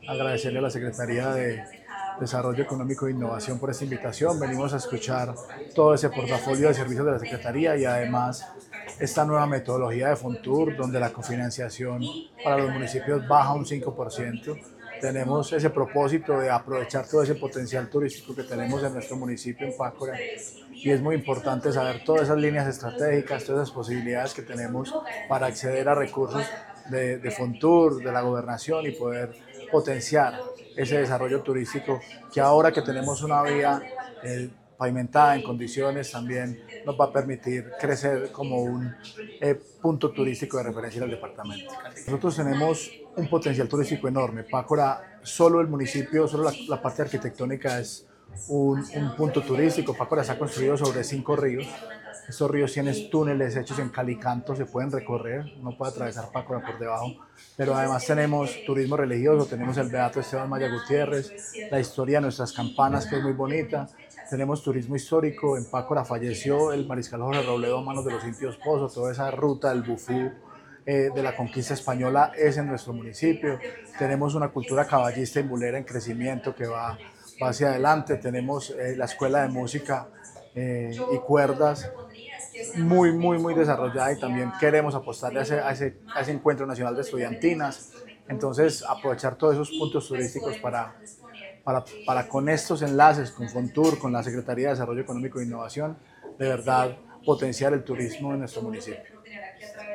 agradecerle a la Secretaría de Desarrollo Económico e Innovación por esta invitación. Venimos a escuchar todo ese portafolio de servicios de la Secretaría y además esta nueva metodología de Fontur, donde la cofinanciación para los municipios baja un 5%. Tenemos ese propósito de aprovechar todo ese potencial turístico que tenemos en nuestro municipio, en Pácora, y es muy importante saber todas esas líneas estratégicas, todas esas posibilidades que tenemos para acceder a recursos de Fontur, de la gobernación y poder potenciar ese desarrollo turístico que ahora que tenemos una vía pavimentada en condiciones también nos va a permitir crecer como un punto turístico de referencia del departamento. Nosotros tenemos un potencial turístico enorme. Pácora, solo el municipio, solo la parte arquitectónica es un punto turístico. Pácora está construido sobre 5 ríos. Estos ríos tienen túneles hechos en calicanto, se pueden recorrer, uno puede atravesar Pácora por debajo, pero además tenemos turismo religioso, tenemos el Beato Esteban Maya Gutiérrez, la historia de nuestras campanas, que es muy bonita, tenemos turismo histórico, en Pácora falleció el mariscal Jorge Robledo a manos de los indios Pozo, toda esa ruta del Bufú de la conquista española es en nuestro municipio, tenemos una cultura caballista y mulera en crecimiento que va hacia adelante, tenemos la escuela de música y cuerdas muy desarrollada y también queremos apostarle a ese encuentro nacional de estudiantinas. Entonces, aprovechar todos esos puntos turísticos para con estos enlaces, con Fontur, con la Secretaría de Desarrollo Económico e Innovación, de verdad potenciar el turismo en nuestro municipio.